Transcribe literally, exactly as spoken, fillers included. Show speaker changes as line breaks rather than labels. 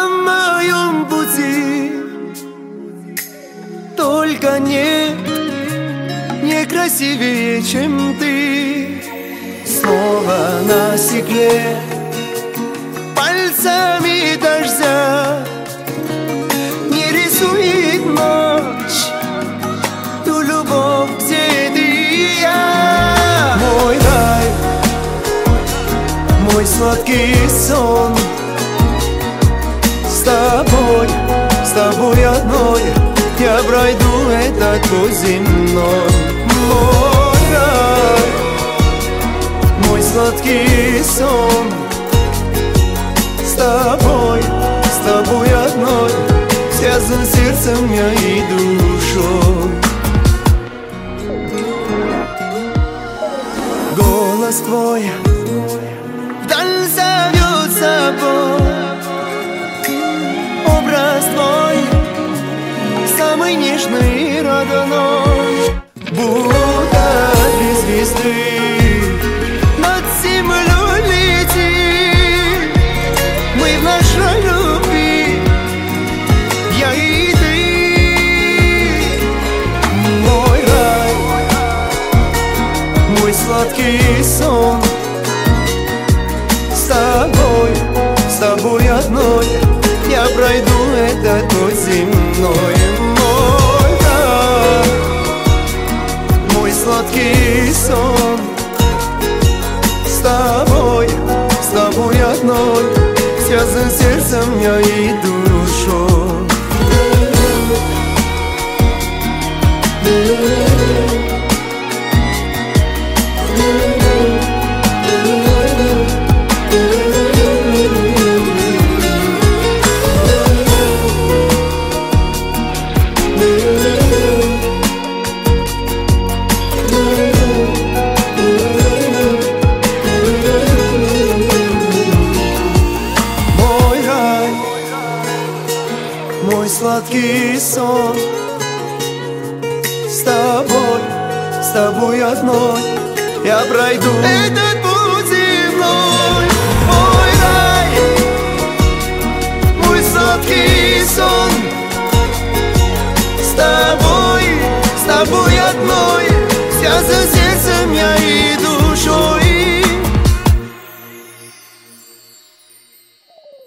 на моем пути. Только нет, не красивее, чем ты. Снова на стекле пальцами дождя не рисует ночь ту любовь, где ты и я. Мой рай, мой сладкий сон, с тобой, с тобой одной я пройду этот путь земной. Мой рай, мой сладкий сон, с тобой, с тобой одной связан сердцем я и душой. Голос твой вдаль зовет собой, образ твой самый нежный и родной. Будто две звезды над землей летим, мы в нашей любви, я и ты. Мой рай, мой сладкий сон, с тобой, с тобой одной я пройду этот путь земной. Мой рай, мой сладкий сон, с тобой, с тобой одной связан сердцем я и душой. Мой сладкий сон, с тобой, с тобой одной я пройду этот путь.